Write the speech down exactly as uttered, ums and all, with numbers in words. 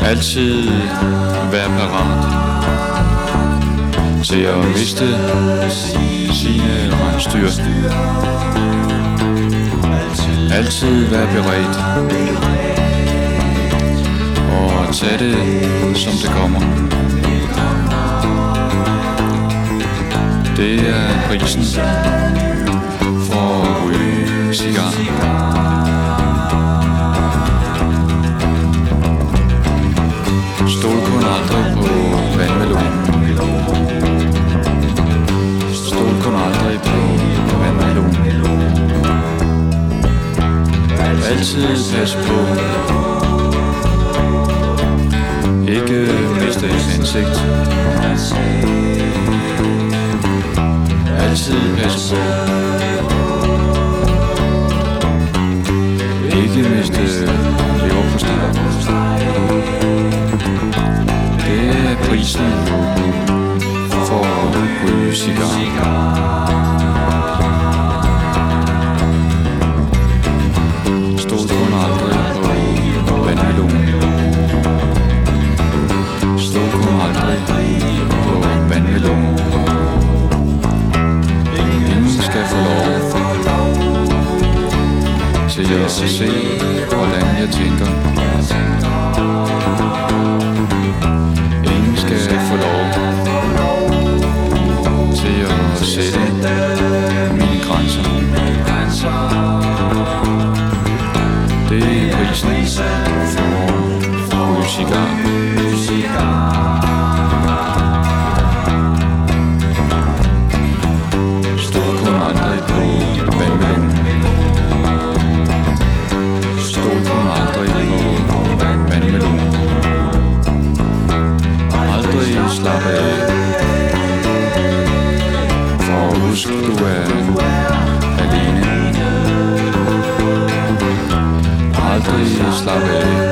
Altid være parat til at miste sine rensdyr. Altid være beredt og tage det, som det kommer. Det er prisen for at ryge cigar. Stol kun aldrig på vandmelonen. Stol kun aldrig på vandmelonen. Altid pas på. Ikke miste et ansigt. Altid pas på. Ikke miste leverpostej. Det er prisen for at ryge cigar. Stol kun aldrig på vandmelonen. Stol kun aldrig på vandmelonen. Ingen skal få lov til at se, hvordan jeg tænker. Ingen skal få lov til at sætte mine grænser. Det er prisen for at ryge cigar. Stol kun aldrig på vandmelonen. Stol kun aldrig på vandmelonen. Aldrig slap af. For husk, du er alene. Aldrig slap af.